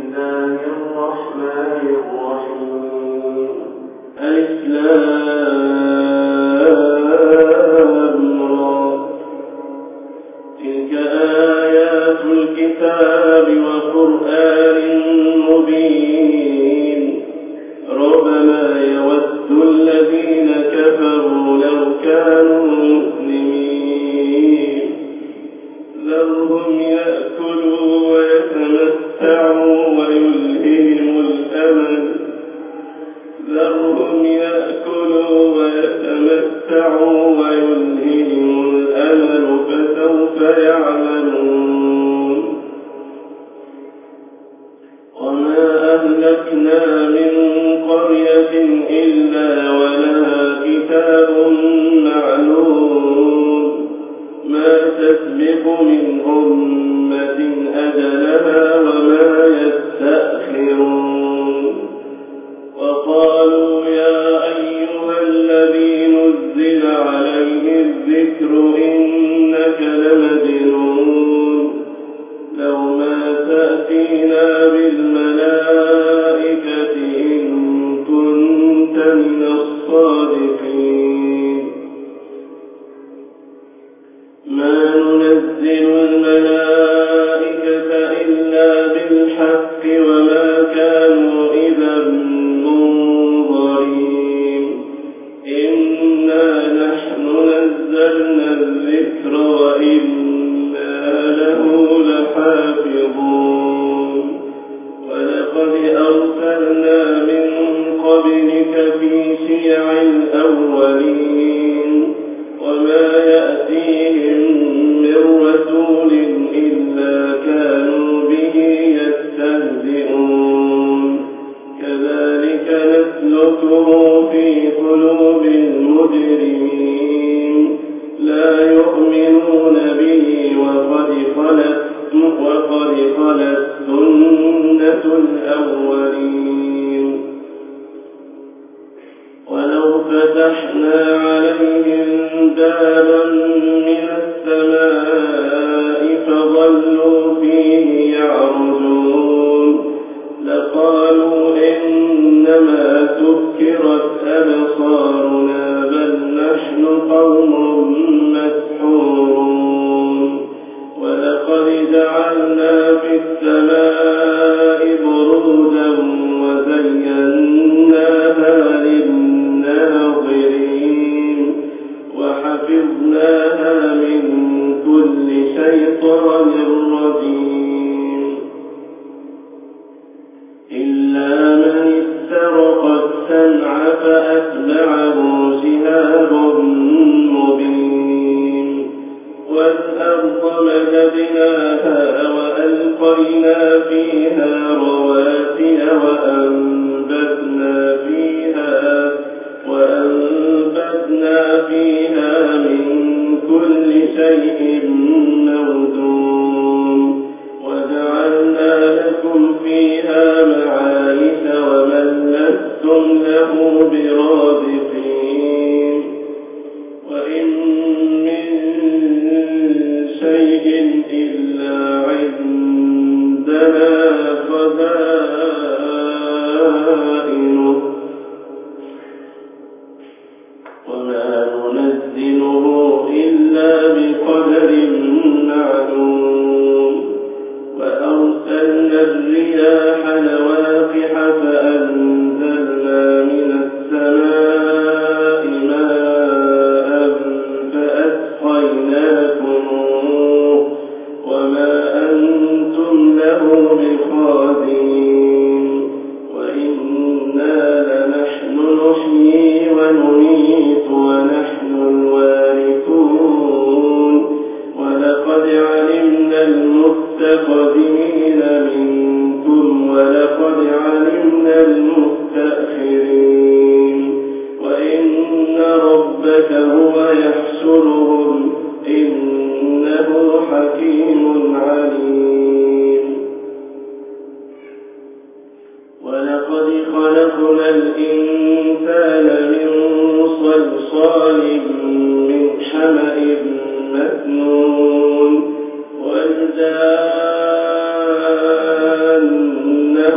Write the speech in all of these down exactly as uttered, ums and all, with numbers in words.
والجان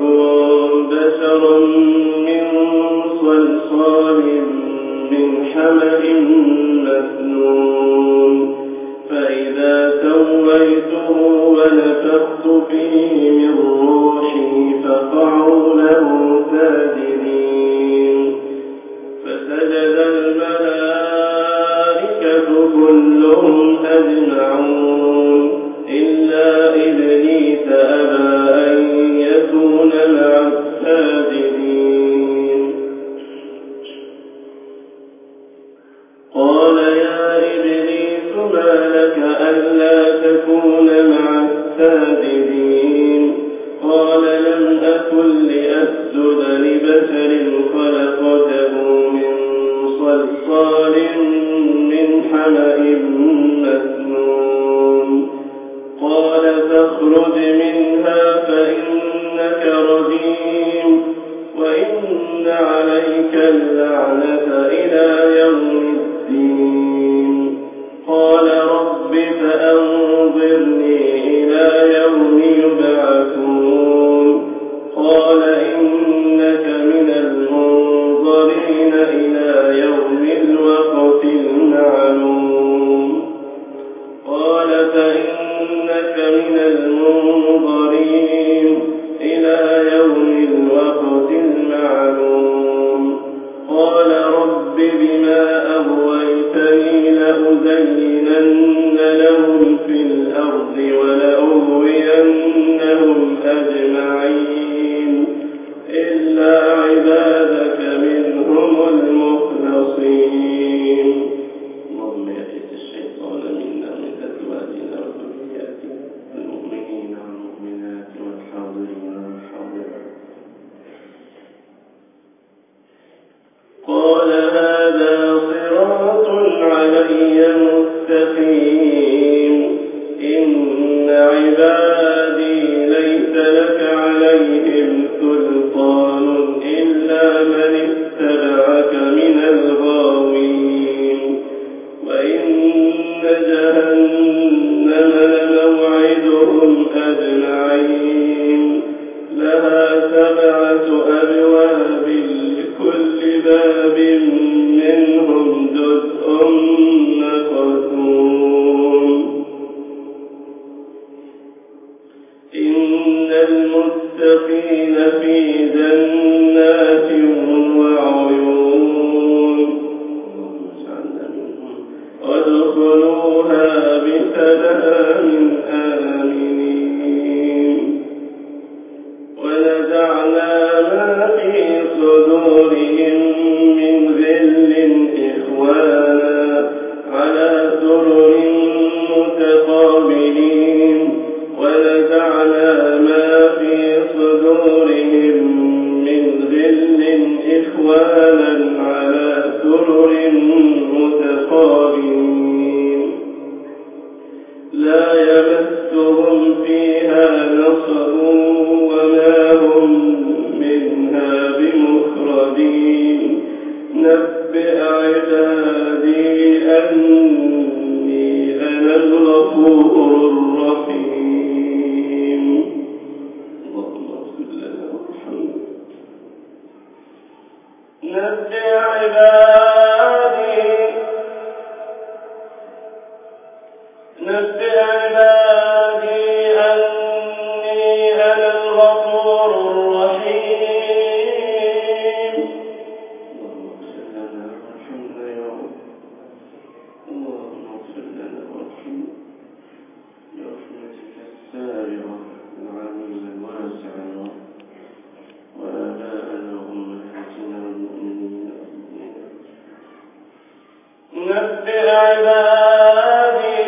بشرا من صلصال من حمأ مسنون فإذا سويته ونفخت فيه من روحي فقعوا له ساجدين فسجد الملائكة كلهم أجمعون إلا إبليس أبى أن يكون مع الساجدين قال يا إبليس ما لك ألا تكون مع الساجدين قال لم أكن لأسجد لبشر خلقته من صلصال من حمأ مسنون قال فاخرج منها فإنك رجيم وإن عليك اللعنة إلى يوم الدين قال رب فأنظرني إلى يوم يبعثون قال إنك من المنظرين إلى يوم الوقت المعلوم قال فإنك من المنظرين إلى يوم الوقت المعلوم قال رب بما أغويتني لأزينن لهم في الأرض ولأغوينهم أجمعين إلا عبادك منهم المخلصين اللهم يئس الشيطان منا من أزواجنا وذرياتنا المؤمنين والمؤمنات والحاضرين والحاضرات قال هذا صراط علي مستقيم إن عبادي ليس لك عليهم سلطان إلا من اتبعك من الغاوين وإن جهنم لموعدهم أجمعين لها سبعة أبواب لكل باب منهم جزء مقسوم إن المتقين في جنات وعيون ادخلوها بسلام آمنين ونزعنا ما في صدورهم من غل إخوانا على سرر متقابلين ونزعنا ما في صدورهم من غل إخوانا على سرر متقابلين لا يمسهم فيها نصب وما هم منها بمخرجين نبئ عبادي أني أنا الغفور الرحيم اللهم اغفر لنا وارحمنا نبئ عبادي نبئ عبادي أني أنا الغفور الرحيم اللهم اغفر لنا وارحمنا يا رب اللهم اغفر لنا وارحمنا برحمتك السابغة العليمة الواسعة يا رب وآباءنا وأمهاتنا والمؤمنين والمؤمنات نبئ عبادي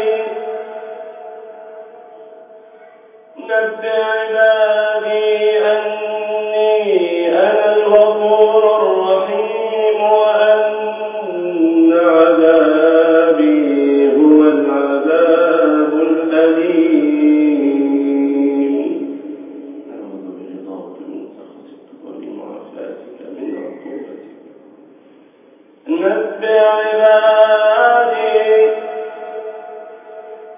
نبئ عبادي أني أنا الغفور الرحيم وأن عذابي هو العذاب الأليم أعوذ برضاك من سخطك وبمعافاتك من عقوبتك نبئ عبادي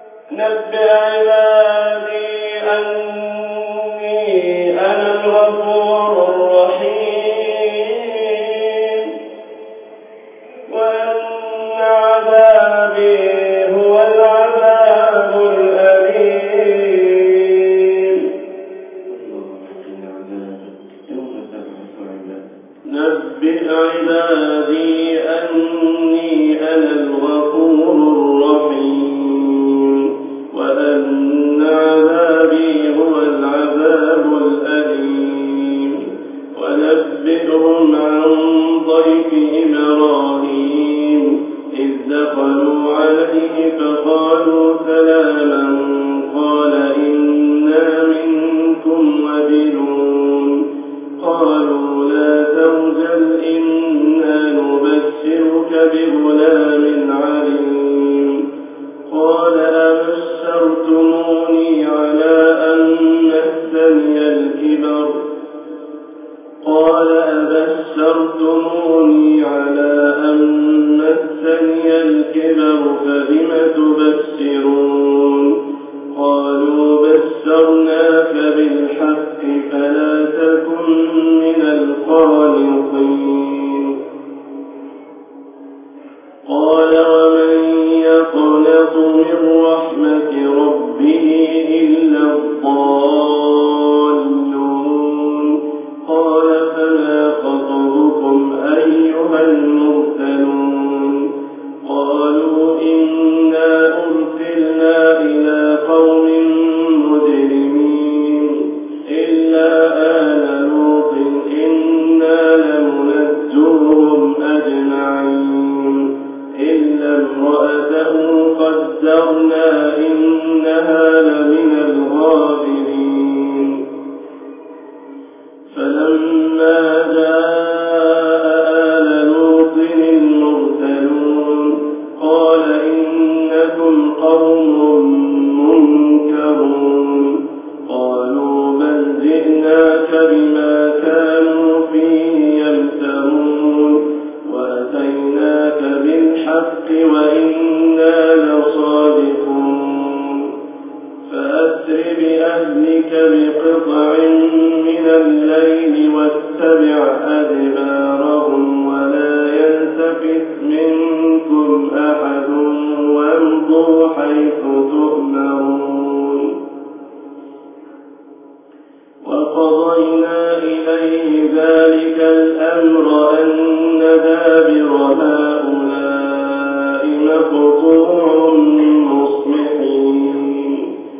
نبئ عبادي أني أنا الغفور نبئ عبادي أني أنا الغفور الرحيم وأن عذابي هو العذاب الأليم ونبئهم عن ضيف إبراهيم إذ دخلوا عليه فقالوا سلاما قال إنا منكم وجلون قالوا لا توجل إنا نبشرك بغلام عليم قال أبشرتموني على أن مسني الكبر قال أبشرتموني على أن مسني الكبر فبم تبشرون قالوا بشرناك بالحق فلا تكن من القانطين قال ومن يقنط من رحمة ربه إلا الضالون قال فما خطبكم أيها المرسلون قالوا إنا أرسلنا إلى قوم مجرمين إلا آل لوط إنا لمنجوهم أجمعين إلا امرأته قدرنا إنها لمن الغابرين فلما جاء آل لوط المرسلون قال إنكم قوم منكرون قالوا بل جئناك بما كانوا فيه يمترون وأتيناك بالحق وإنا لصادقون فأسر بأهلك بقطع من الليل واتبع أدبارهم ولا يلتفت منكم أحد وامضوا حيث تؤمرون وقضينا إليه ذلك الأمر أن دابر هؤلاء مقطوع مصبحين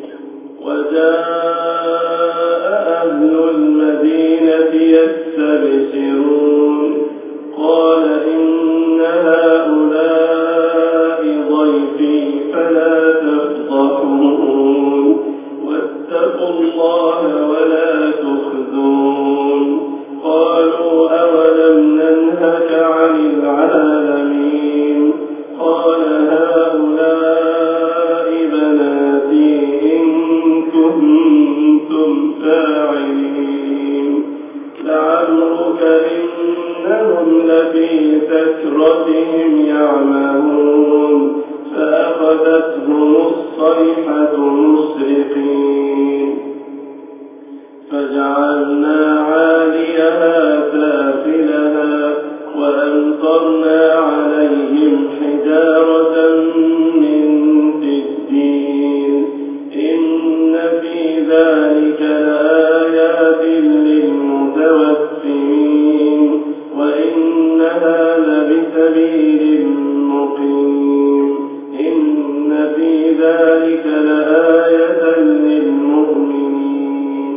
وجاء أهل المدينة يستبشرون قال إن هؤلاء ضيفي فلا تفضحون واتقوا الله ولا تخزون قالوا أولم ننهك عن العالمين قال هؤلاء بناتي إن كنتم فاعلين لعمرك إنهم لفي سكرتهم يعمهون فأخذتهم الصيحة مشرقين فجعلنا عاليها سافلها وأمطرنا عليهم حجارة من سجيل إن في ذلك لآيات للمتوسمين وإنها لبسبيل مقيم إن في ذلك لآية للمؤمنين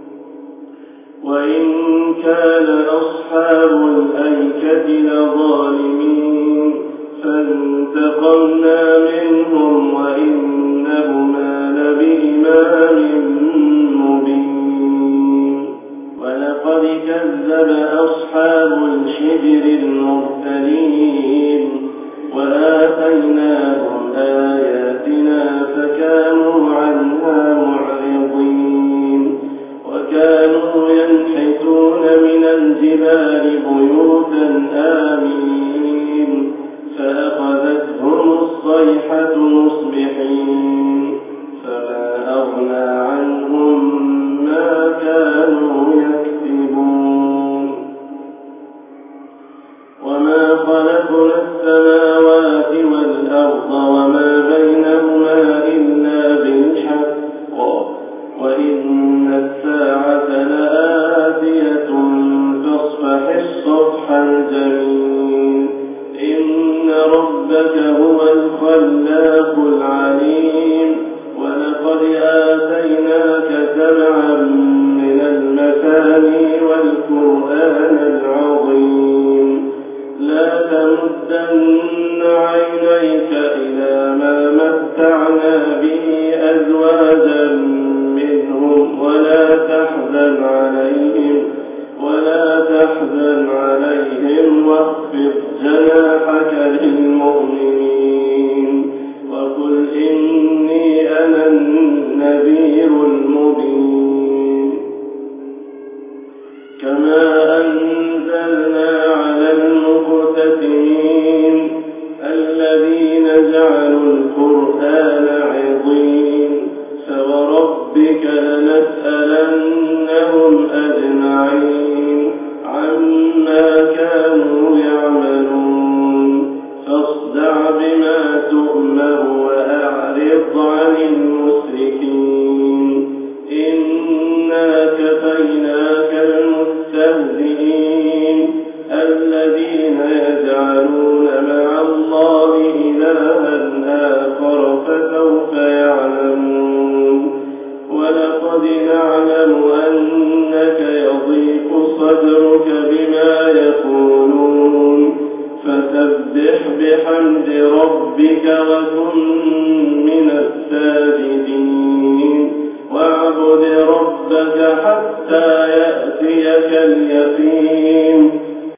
وإن كان أصحاب الأيكة لظالمين فانتقمنا منهم وإنهما لبإمام مبين ولقد كذب أصحاب الحجر المرسلين وآتيناهم آياتنا فكانوا عنها معرضين وكانوا ينحتون من الجبال بيوتا آمنين فأخذتهم الصيحة مصبحين فما أغنى عنهم ما كانوا يكسبون وما خلقنا السماوات والأرض وما بينهما إلا بالحق وإن الساعة لآتية فاصفح الصفح الجميل إن ربك هو الخلاق العليم ولقد آتيناك سبعا من المثاني والقرآن العظيم لا تمدن عينيك إلى ما متعنا به أزواجا منهم ولا تحزن عليهم ولا تحزن عليهم واخفض جناحك للمؤمنين وقل إني أنا النذير المبين كما أنزلنا على المقتسمين الذين جعلوا القرآن عضين فوربك لنسألنهم أجمعين عما كانوا يعملون فاصدع بما تؤمر وأعرض عن المشركين إنا كفيناك المستهزئين الذين يجعلون مع الله إلها آخر فسوف يعلمون ولقد نعلم أنك يضيق صدرك بما يقولون فسبح بحمد ربك وكن من الساجدين واعبد ربك حتى يأتيك اليقين